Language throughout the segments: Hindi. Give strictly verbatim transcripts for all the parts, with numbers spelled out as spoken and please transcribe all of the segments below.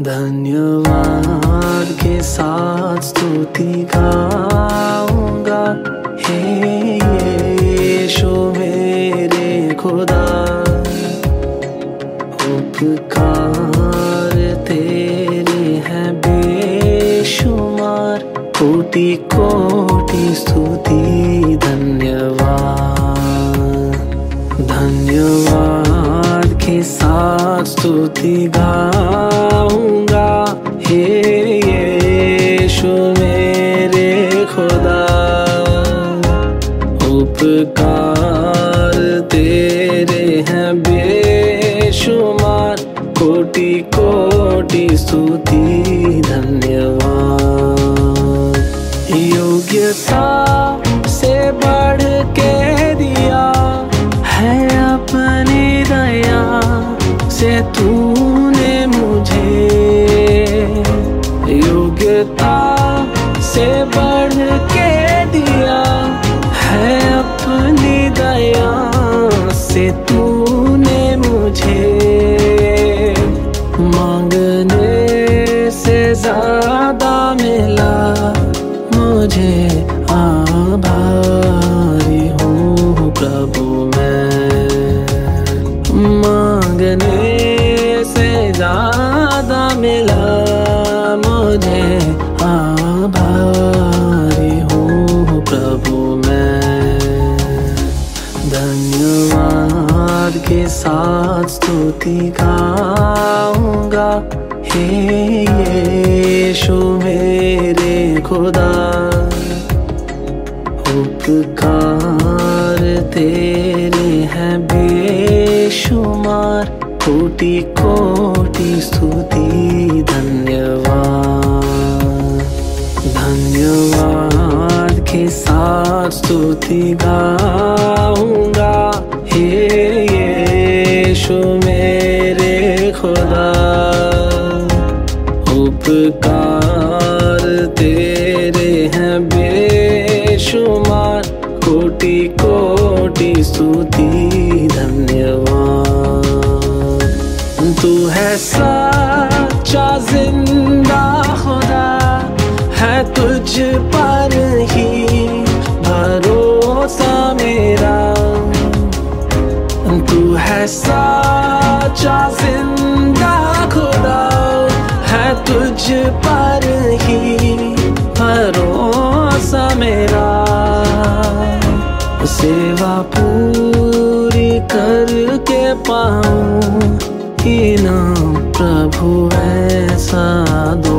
धन्यवाद के साथ स्तुति गाऊंगा, हे यीशु मेरे खुदा। उपकार तेरे हैं बेशुमार, कोटि कोटि स्तुति धन्यवाद। धन्यवाद के साथ स्तुति गाऊंगा, हे यीशु मेरे खुदा। उपकार तेरे हैं बेशुमार, कोटि कोटि स्तुति धन्यवाद। योग्यता से बढ़ के दिया है अपनी दया से तूने मुझे। योग्यता से बढ़ के दिया है अपनी दया से तूने मुझे। मांगने से ज्यादा मिला मुझे, आभारी हूँ प्रभु मैं। मांगने से ज्यादा मिला मुझे, आभारी हूँ प्रभु मैं। धन्यवाद के साथ स्तुति गाऊंगा, हे यीशु मेरे खुदा। उपकार तेरे हैं बेशुमार, कोटि कोटि स्तुति धन्यवाद। धन्यवाद के साथ स्तुति गाऊंगा, हे यीशु मेरे खुदा। उपकार तेरे हैं बेशुमार, कोटि कोटि स्तुति धन्यवाद। तू है सच्चा जिंदा खुदा, है तुझ पर ही भरोसा मेरा। तू है सच्चा जिंदा खुदा, है तुझ पर ही भरोसा मेरा। सेवा पूरी करके पाऊं इनाम प्रभु ऐसा दो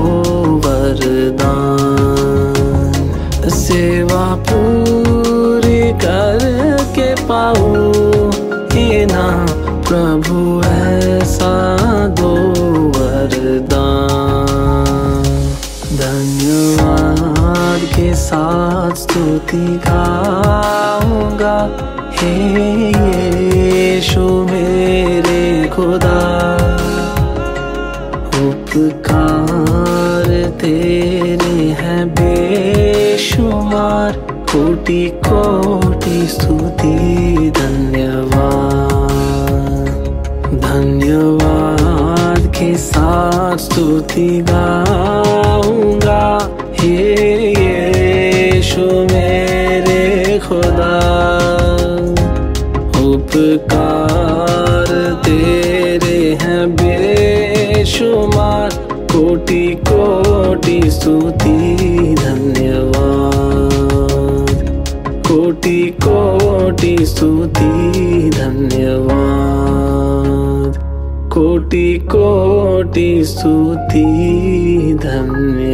वरदान। सेवा पूरी करके पाऊं इनाम प्रभु ऐसा दो वरदान। धन्यवाद के साथ स्तुति गाऊंगा, हे यीशु मेरे खुदा। उपकार तेरे हैं बेशुमार, कोटि कोटि स्तुति धन्यवाद। धन्यवाद के साथ स्तुति गाऊंगा, हे यीशु मेरे खुदा। उपकार तेरे हैं बेशुमार, कोटि कोटि स्तुति धन्यवाद। कोटि कोटि स्तुति धन्यवाद। कोटि कोटि स्तुति धन्यवाद।